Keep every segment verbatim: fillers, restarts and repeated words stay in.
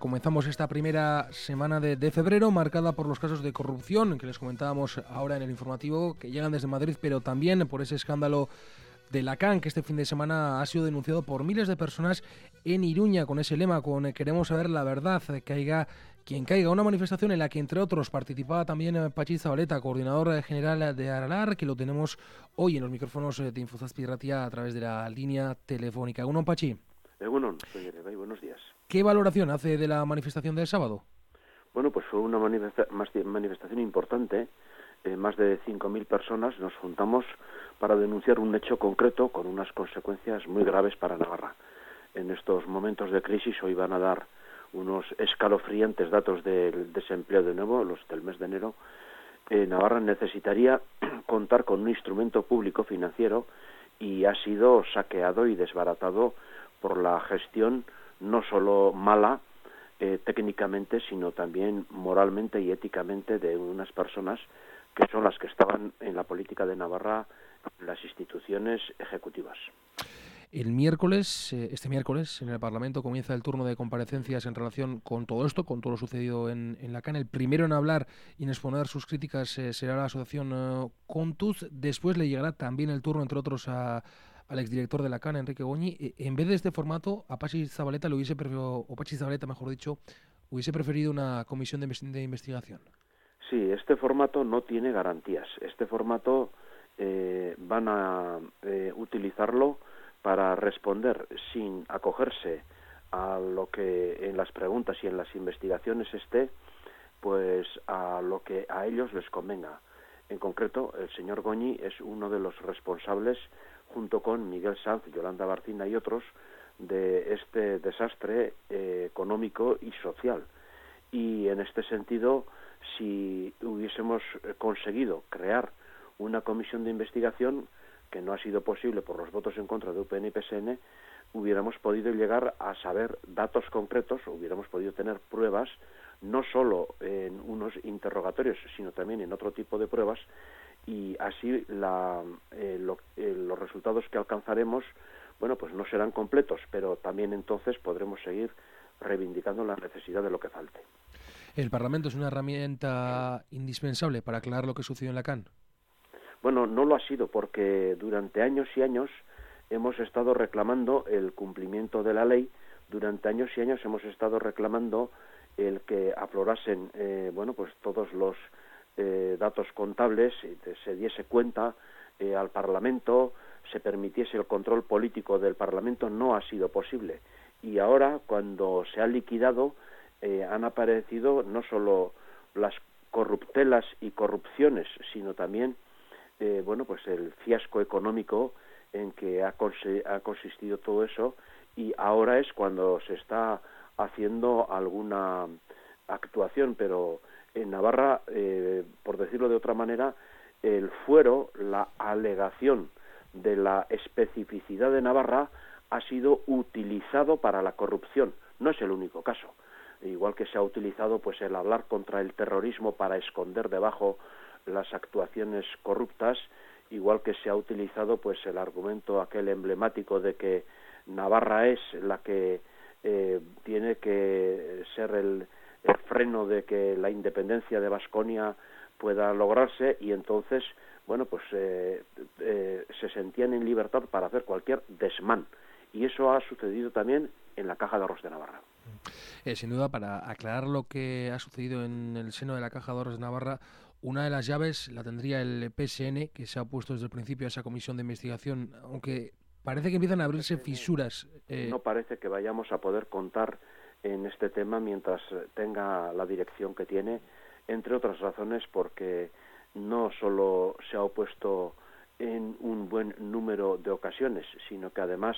comenzamos esta primera semana de, de febrero marcada por los casos de corrupción que les comentábamos ahora en el informativo, que llegan desde Madrid, pero también por ese escándalo de la C A N, que este fin de semana ha sido denunciado por miles de personas en Iruña, con ese lema, con queremos saber la verdad, caiga quien caiga. Una manifestación en la que, entre otros, participaba también Patxi Zabaleta, coordinador general de Aralar, que lo tenemos hoy en los micrófonos de Infozazpi Ratia a través de la línea telefónica. ¿Egunon, Patxi? Egunon, soy Erebay, buenos días. ¿Qué valoración hace de la manifestación del sábado? Bueno, pues fue una manifesta manifestación importante. Eh, más de cinco mil personas nos juntamos para denunciar un hecho concreto con unas consecuencias muy graves para Navarra. En estos momentos de crisis hoy van a dar unos escalofriantes datos del desempleo de nuevo, los del mes de enero. Eh, Navarra necesitaría contar con un instrumento público financiero y ha sido saqueado y desbaratado por la gestión no solo mala eh, técnicamente, sino también moralmente y éticamente de unas personas que son las que estaban en la política de Navarra, en las instituciones ejecutivas. El miércoles, este miércoles, en el Parlamento comienza el turno de comparecencias en relación con todo esto, con todo lo sucedido en, en la C A N. El primero en hablar y en exponer sus críticas eh, será la asociación eh, Contuz. Después le llegará también el turno, entre otros, a, al exdirector de la C A N, Enrique Goñi. Eh, en vez de este formato, a Patxi Zabaleta le hubiese preferido, o Patxi Zabaleta, mejor dicho, hubiese preferido una comisión de, de investigación. Sí, este formato no tiene garantías. Este formato eh, van a eh, utilizarlo para responder sin acogerse a lo que en las preguntas y en las investigaciones esté, pues a lo que a ellos les convenga. En concreto, el señor Goñi es uno de los responsables, junto con Miguel Sanz, Yolanda Barcina y otros, de este desastre eh, económico y social. Y en este sentido, si hubiésemos conseguido crear una comisión de investigación, que no ha sido posible por los votos en contra de U P N y P S N, hubiéramos podido llegar a saber datos concretos, hubiéramos podido tener pruebas, no solo en unos interrogatorios, sino también en otro tipo de pruebas, y así la, eh, lo, eh, los resultados que alcanzaremos, bueno, pues no serán completos, pero también entonces podremos seguir reivindicando la necesidad de lo que falte. ¿El Parlamento es una herramienta indispensable para aclarar lo que sucedió en la C A N? Bueno, no lo ha sido, porque durante años y años hemos estado reclamando el cumplimiento de la ley, durante años y años hemos estado reclamando el que aflorasen eh, bueno, pues todos los eh, datos contables, se diese cuenta eh, al Parlamento, se permitiese el control político del Parlamento. No ha sido posible. Y ahora, cuando se ha liquidado, eh, han aparecido no solo las corruptelas y corrupciones, sino también Eh, bueno, pues el fiasco económico en que ha, ha consistido todo eso, y ahora es cuando se está haciendo alguna actuación, pero en Navarra, eh, por decirlo de otra manera, el fuero, la alegación de la especificidad de Navarra ha sido utilizado para la corrupción. No es el único caso. Igual que se ha utilizado pues el hablar contra el terrorismo para esconder debajo las actuaciones corruptas, igual que se ha utilizado pues el argumento aquel emblemático de que Navarra es la que eh, tiene que ser el, el freno de que la independencia de Baskonia pueda lograrse, y entonces bueno pues eh, eh, se sentían en libertad para hacer cualquier desmán, y eso ha sucedido también en la Caja de Ahorros de Navarra. Eh, sin duda, para aclarar lo que ha sucedido en el seno de la Caja de Ahorros de Navarra, una de las llaves la tendría el P S N, que se ha opuesto desde el principio a esa comisión de investigación, aunque parece que empiezan a abrirse fisuras. Eh... No parece que vayamos a poder contar en este tema mientras tenga la dirección que tiene, entre otras razones porque no solo se ha opuesto en un buen número de ocasiones, sino que además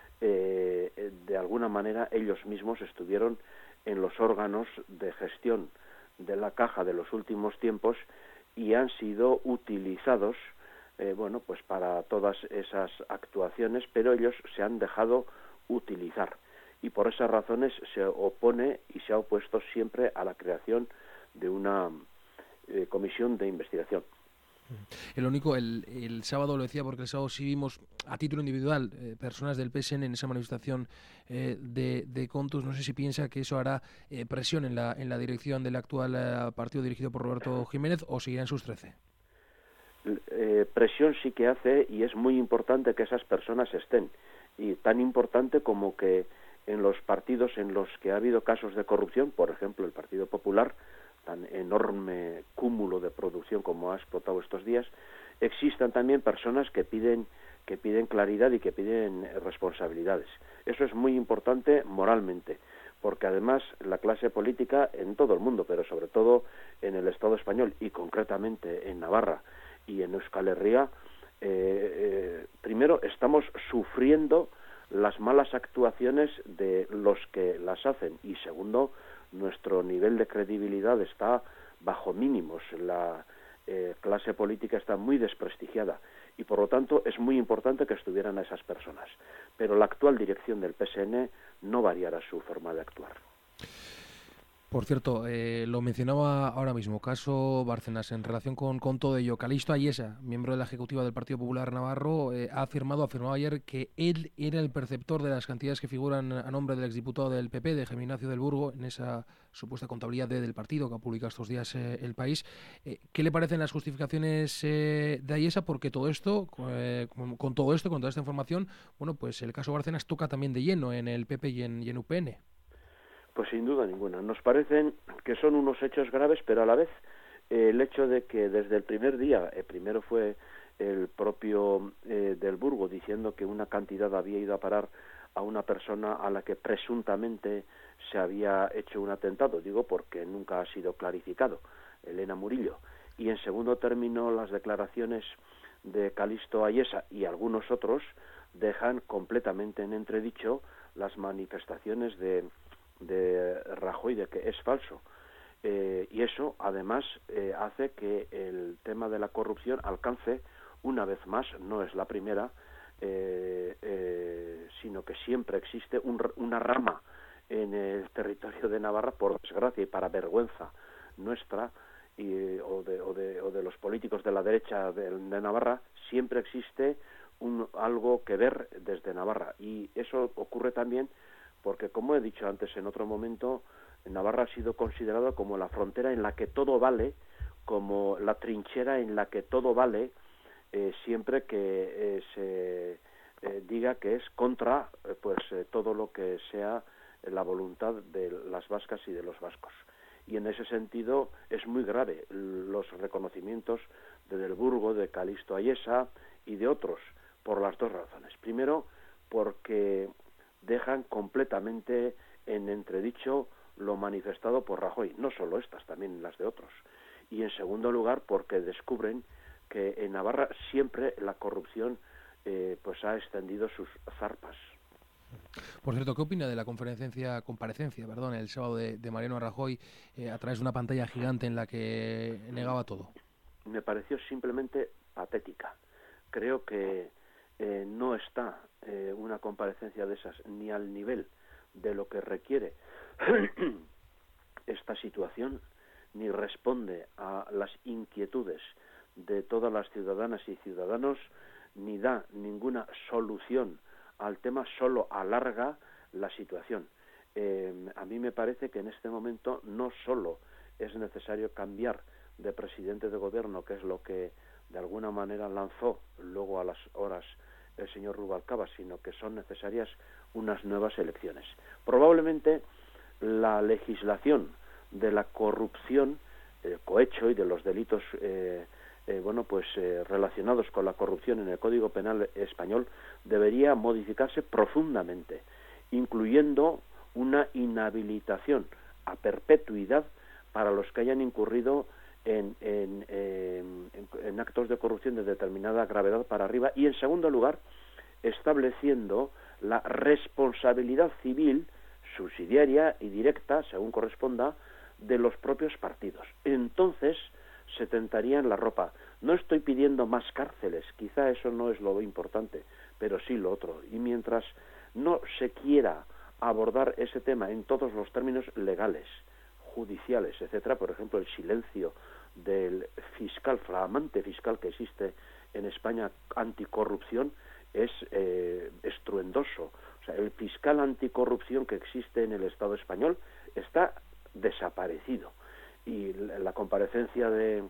eh, de alguna manera ellos mismos estuvieron en los órganos de gestión de la Caja de los últimos tiempos y han sido utilizados eh, bueno pues para todas esas actuaciones, pero ellos se han dejado utilizar, y por esas razones se opone y se ha opuesto siempre a la creación de una eh, comisión de investigación. El único, el, el sábado lo decía porque el sábado sí vimos a título individual eh, personas del P S N en esa manifestación eh, de, de Contus. No sé si piensa que eso hará eh, presión en la, en la dirección del actual eh, partido dirigido por Roberto Jiménez, o seguirá en sus trece. Eh, presión sí que hace, y es muy importante que esas personas estén, y tan importante como que en los partidos en los que ha habido casos de corrupción, por ejemplo el Partido Popular, tan enorme cúmulo de producción como ha explotado estos días, existan también personas que piden que piden claridad y que piden responsabilidades. Eso es muy importante moralmente, porque además la clase política en todo el mundo, pero sobre todo en el Estado español y concretamente en Navarra y en Euskal Herria, eh, eh, primero estamos sufriendo las malas actuaciones de los que las hacen, y segundo, nuestro nivel de credibilidad está bajo mínimos. La eh, clase política está muy desprestigiada y por lo tanto es muy importante que estuvieran esas personas. Pero la actual dirección del P S N no variará su forma de actuar. Por cierto, eh, lo mencionaba ahora mismo, caso Bárcenas, en relación con, con todo ello. Calixto Ayesa, miembro de la ejecutiva del Partido Popular Navarro, eh, ha afirmado, afirmó ayer que él era el perceptor de las cantidades que figuran a nombre del exdiputado del P P, de Jaime Ignacio del Burgo, en esa supuesta contabilidad de, del partido que ha publicado estos días eh, El País. Eh, ¿Qué le parecen las justificaciones eh, de Ayesa? Porque todo esto, eh, con, con todo esto, con toda esta información, bueno, pues el caso Bárcenas toca también de lleno en el P P y en, y en U P N. Pues sin duda ninguna. Nos parecen que son unos hechos graves, pero a la vez eh, el hecho de que desde el primer día, eh, primero fue el propio eh, del Burgo diciendo que una cantidad había ido a parar a una persona a la que presuntamente se había hecho un atentado, digo porque nunca ha sido clarificado, Elena Murillo, y en segundo término las declaraciones de Calixto Ayesa y algunos otros dejan completamente en entredicho las manifestaciones de de Rajoy de que es falso, eh, y eso además eh, hace que el tema de la corrupción alcance una vez más, no es la primera, eh, eh, sino que siempre existe un, una rama en el territorio de Navarra, por desgracia y para vergüenza nuestra y, o, de, o, de, o de los políticos de la derecha de, de Navarra, siempre existe un, algo que ver desde Navarra, y eso ocurre también porque, como he dicho antes en otro momento, Navarra ha sido considerada como la frontera en la que todo vale, como la trinchera en la que todo vale, eh, siempre que eh, se eh, diga que es contra eh, pues eh, todo lo que sea la voluntad de las vascas y de los vascos. Y en ese sentido es muy grave los reconocimientos de Del Burgo, de Calixto Ayesa y de otros, por las dos razones. Primero, porque dejan completamente en entredicho lo manifestado por Rajoy, no solo estas, también las de otros. Y en segundo lugar, porque descubren que en Navarra siempre la corrupción eh, pues ha extendido sus zarpas. Por cierto, ¿qué opina de la conferencia, comparecencia, perdón, el sábado de, de Mariano Rajoy eh, a través de una pantalla gigante en la que negaba todo? Me pareció simplemente patética. Creo que eh, no está eh, una comparecencia de esas ni al nivel de lo que requiere esta situación, ni responde a las inquietudes de todas las ciudadanas y ciudadanos, ni da ninguna solución al tema, solo alarga la situación. Eh, a mí me parece que en este momento no solo es necesario cambiar de presidente de gobierno, que es lo que de alguna manera lanzó luego a las horas el señor Rubalcaba, sino que son necesarias unas nuevas elecciones. Probablemente la legislación de la corrupción, el cohecho y de los delitos eh, eh, bueno pues eh, relacionados con la corrupción en el Código Penal español debería modificarse profundamente, incluyendo una inhabilitación a perpetuidad para los que hayan incurrido en, en, en, en actos de corrupción de determinada gravedad para arriba, y en segundo lugar estableciendo la responsabilidad civil subsidiaria y directa, según corresponda, de los propios partidos. Entonces se tentarían la ropa. No estoy pidiendo más cárceles, quizá eso no es lo importante, pero sí lo otro. Y mientras no se quiera abordar ese tema en todos los términos legales, judiciales, etcétera, por ejemplo, el silencio del fiscal, flamante fiscal que existe en España anticorrupción, es eh, estruendoso. O sea, el fiscal anticorrupción que existe en el Estado español está desaparecido. Y la, la comparecencia de,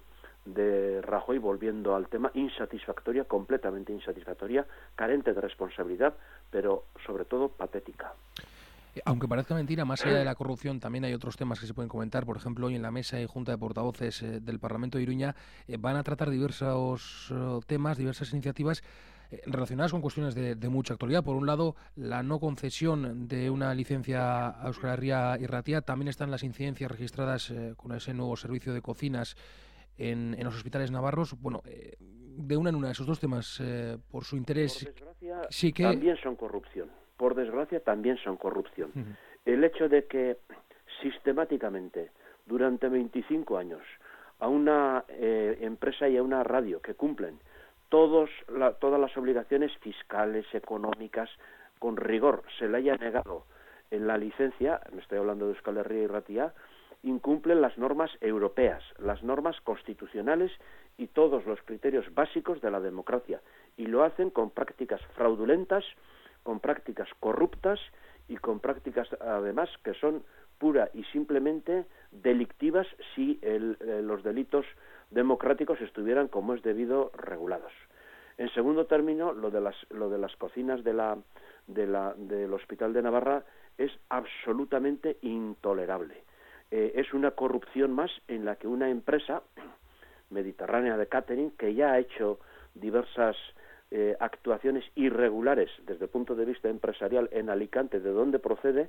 de Rajoy, volviendo al tema, insatisfactoria, completamente insatisfactoria, carente de responsabilidad, pero sobre todo patética. Aunque parezca mentira, más allá de la corrupción también hay otros temas que se pueden comentar. Por ejemplo, hoy en la mesa y Junta de Portavoces eh, del Parlamento de Iruña eh, van a tratar diversos eh, temas, diversas iniciativas eh, relacionadas con cuestiones de, de mucha actualidad. Por un lado, la no concesión de una licencia a Euskal Herria y Ratia. También están las incidencias registradas eh, con ese nuevo servicio de cocinas en, en los hospitales navarros. Bueno, eh, de una en una, esos dos temas, eh, por su interés... Por desgracia, sí que... también son corrupción. Por desgracia, también son corrupción. Uh-huh. El hecho de que sistemáticamente, durante veinticinco años, a una eh, empresa y a una radio que cumplen todos la, todas las obligaciones fiscales, económicas, con rigor, se le haya negado en la licencia, me estoy hablando de Euskal Herria y Ratia, incumplen las normas europeas, las normas constitucionales y todos los criterios básicos de la democracia, y lo hacen con prácticas fraudulentas, con prácticas corruptas y con prácticas además que son pura y simplemente delictivas si el, eh, los delitos democráticos estuvieran como es debido regulados. En segundo término, lo de las, lo de las cocinas de la, de la, del Hospital de Navarra es absolutamente intolerable. Eh, es una corrupción más en la que una empresa mediterránea de catering, que ya ha hecho diversas Eh, actuaciones irregulares desde el punto de vista empresarial en Alicante, de donde procede,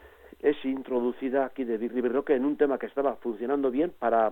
es introducida aquí de birri-birroque en un tema que estaba funcionando bien para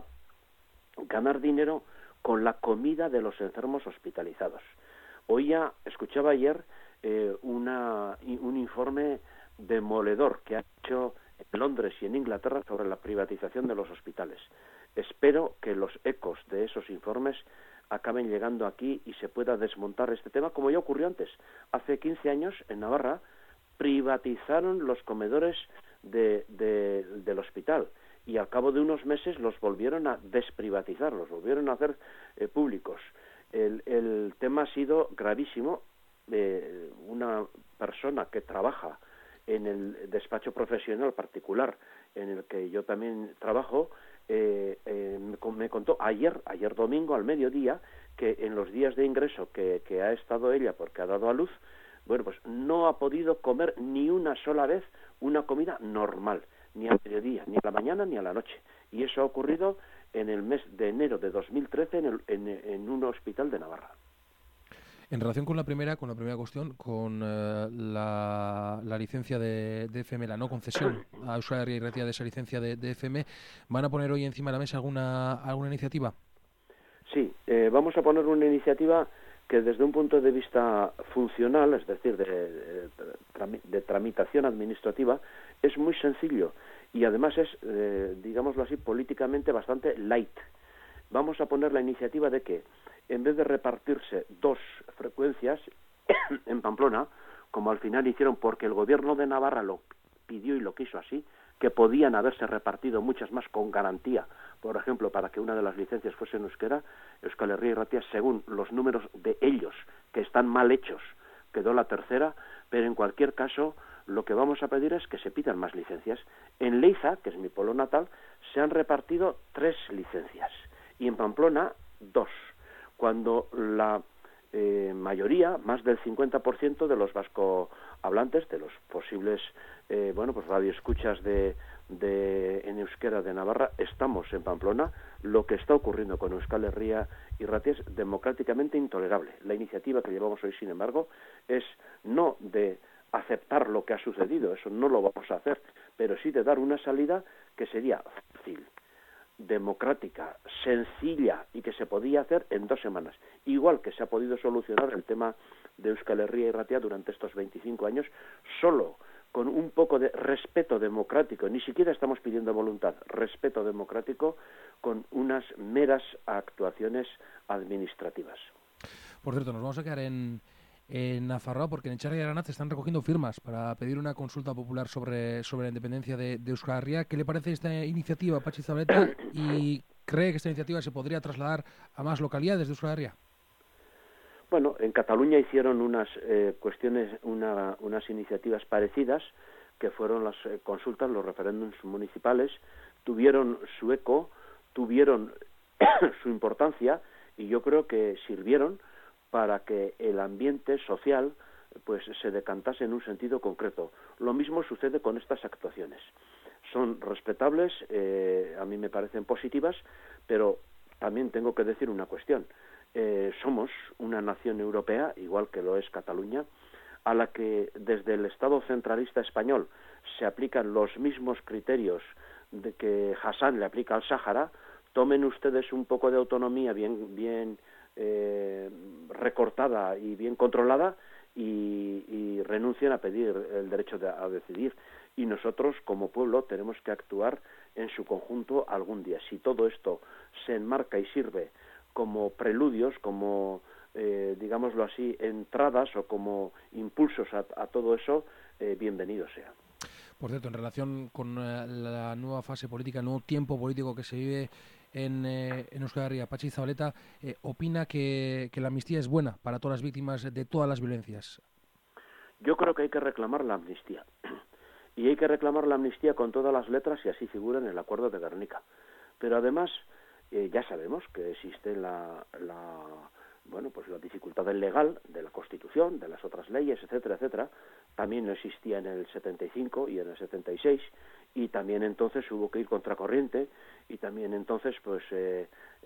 ganar dinero con la comida de los enfermos hospitalizados. Oía, escuchaba ayer eh, una, un informe demoledor que ha hecho en Londres y en Inglaterra sobre la privatización de los hospitales. Espero que los ecos de esos informes acaben llegando aquí y se pueda desmontar este tema, como ya ocurrió antes. Hace quince años, en Navarra, privatizaron los comedores de, de, del hospital y al cabo de unos meses los volvieron a desprivatizar, los volvieron a hacer eh, públicos. El, el tema ha sido gravísimo. Eh, una persona que trabaja en el despacho profesional particular en el que yo también trabajo, Eh, eh, me contó ayer, ayer domingo al mediodía, que en los días de ingreso que, que ha estado ella porque ha dado a luz, bueno, pues no ha podido comer ni una sola vez una comida normal, ni al mediodía, ni a la mañana, ni a la noche. Y eso ha ocurrido en el mes de enero de dos mil trece en, el, en, en un hospital de Navarra. En relación con la primera, con la primera cuestión, con eh, la, la licencia de, de F M, la no concesión a Euskal Herria y Ratia de esa licencia de, de F M, ¿van a poner hoy encima de la mesa alguna alguna iniciativa? Sí, eh, vamos a poner una iniciativa que desde un punto de vista funcional, es decir, de, de, de tramitación administrativa, es muy sencillo y además es, eh, digámoslo así, políticamente bastante light. Vamos a poner la iniciativa de que en vez de repartirse dos frecuencias en Pamplona, como al final hicieron porque el gobierno de Navarra lo pidió y lo quiso así, que podían haberse repartido muchas más con garantía, por ejemplo, para que una de las licencias fuese en euskera, Euskal Herria y Ratia, según los números de ellos, que están mal hechos, quedó la tercera, pero en cualquier caso, lo que vamos a pedir es que se pidan más licencias. En Leiza, que es mi pueblo natal, se han repartido tres licencias, y en Pamplona, dos, cuando la eh, mayoría, más del cincuenta por ciento de los vascohablantes, de los posibles eh, bueno, pues radioescuchas de, de, en euskera de Navarra, estamos en Pamplona. Lo que está ocurriendo con Euskal Herria y Ratia es democráticamente intolerable. La iniciativa que llevamos hoy, sin embargo, es no de aceptar lo que ha sucedido, eso no lo vamos a hacer, pero sí de dar una salida que sería fácil, democrática, sencilla y que se podía hacer en dos semanas. Igual que se ha podido solucionar el tema de Euskal Herria y Ratia durante estos veinticinco años, solo con un poco de respeto democrático, ni siquiera estamos pidiendo voluntad, respeto democrático con unas meras actuaciones administrativas. Por cierto, nos vamos a quedar en, en Nafarroa porque en Etxarri y Aranaz están recogiendo firmas para pedir una consulta popular sobre, sobre la independencia de, de Euskal Herria. ¿Qué le parece esta iniciativa, Patxi Zabaleta? Y ¿Cree que esta iniciativa se podría trasladar a más localidades de Euskal Herria? Bueno, en Cataluña hicieron unas eh, cuestiones, una, unas iniciativas parecidas, que fueron las eh, consultas, los referéndums municipales, tuvieron su eco, tuvieron su importancia, y yo creo que sirvieron para que el ambiente social pues se decantase en un sentido concreto. Lo mismo sucede con estas actuaciones. Son respetables, eh, a mí me parecen positivas, pero también tengo que decir una cuestión. Eh, somos una nación europea, igual que lo es Cataluña, a la que desde el Estado centralista español se aplican los mismos criterios de que Hassan le aplica al Sáhara. Tomen ustedes un poco de autonomía bien, bien eh, recortada y bien controlada y, y renuncien a pedir el derecho de, a decidir. Y nosotros, como pueblo, tenemos que actuar en su conjunto algún día. Si todo esto se enmarca y sirve como preludios, como, eh, digámoslo así, entradas o como impulsos a, a todo eso, eh, bienvenido sea. Por cierto, en relación con eh, la nueva fase política, el nuevo tiempo político que se vive en, eh, en Euskal Herria, Patxi Zabaleta eh, opina que, que la amnistía es buena para todas las víctimas de todas las violencias. Yo creo que hay que reclamar la amnistía. Y hay que reclamar la amnistía con todas las letras y así figura en el Acuerdo de Guernica. Pero además, eh, ya sabemos que existe la, la, bueno, pues la dificultad del legal, de la Constitución, de las otras leyes, etcétera, etcétera. También no existía en el setenta y cinco y en el setenta y seis, y también entonces hubo que ir contracorriente, y también entonces pues eh,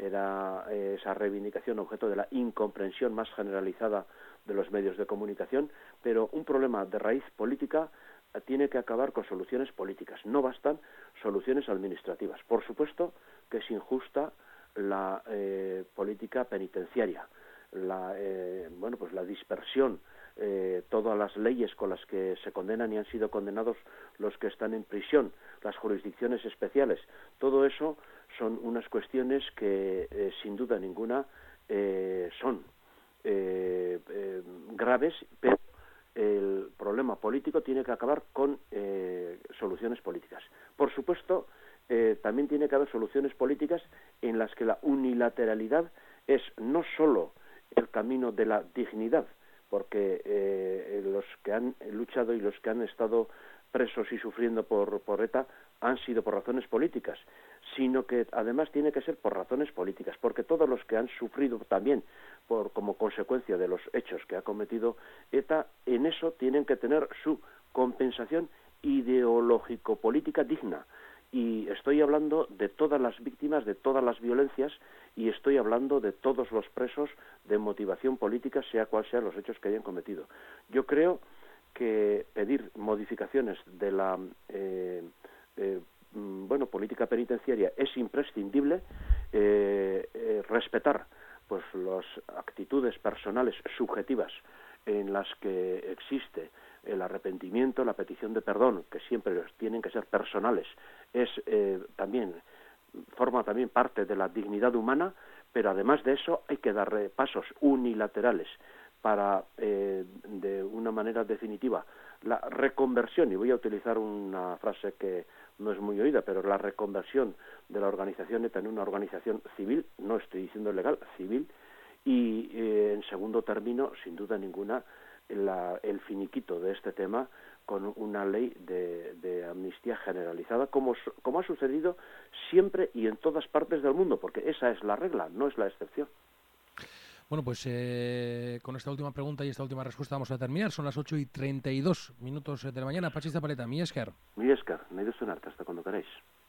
era eh, esa reivindicación objeto de la incomprensión más generalizada de los medios de comunicación, pero un problema de raíz política tiene que acabar con soluciones políticas. No bastan soluciones administrativas. Por supuesto que es injusta la eh, política penitenciaria, la eh, bueno pues la dispersión, eh, todas las leyes con las que se condenan y han sido condenados los que están en prisión, las jurisdicciones especiales, todo eso son unas cuestiones que eh, sin duda ninguna eh, son eh, eh, graves, pero el problema político tiene que acabar con eh, soluciones políticas. Por supuesto, eh, también tiene que haber soluciones políticas en las que la unilateralidad es no solo el camino de la dignidad, porque eh, los que han luchado y los que han estado presos y sufriendo por, por ETA han sido por razones políticas, sino que además tiene que ser por razones políticas, porque todos los que han sufrido también por como consecuencia de los hechos que ha cometido ETA, en eso tienen que tener su compensación ideológico-política digna. Y estoy hablando de todas las víctimas de todas las violencias, y estoy hablando de todos los presos de motivación política, sea cual sean los hechos que hayan cometido. Yo creo que pedir modificaciones de la eh, eh, bueno política penitenciaria es imprescindible, eh, eh, respetar pues las actitudes personales subjetivas en las que existe el arrepentimiento, la petición de perdón, que siempre tienen que ser personales, es eh, también forma también parte de la dignidad humana, pero además de eso hay que dar pasos unilaterales para, eh, de una manera definitiva, la reconversión, y voy a utilizar una frase que no es muy oída, pero la reconversión de la organización ETA en una organización civil, no estoy diciendo legal, civil, y eh, en segundo término, sin duda ninguna, la, el finiquito de este tema con una ley de, de amnistía generalizada, como, como ha sucedido siempre y en todas partes del mundo, porque esa es la regla, no es la excepción. Bueno, pues eh, con esta última pregunta y esta última respuesta vamos a terminar. Son las ocho y treinta y dos minutos de la mañana. Patxi Zabaleta, mi esker. Mi esker, nahi duzun arte, hasta cuando queráis.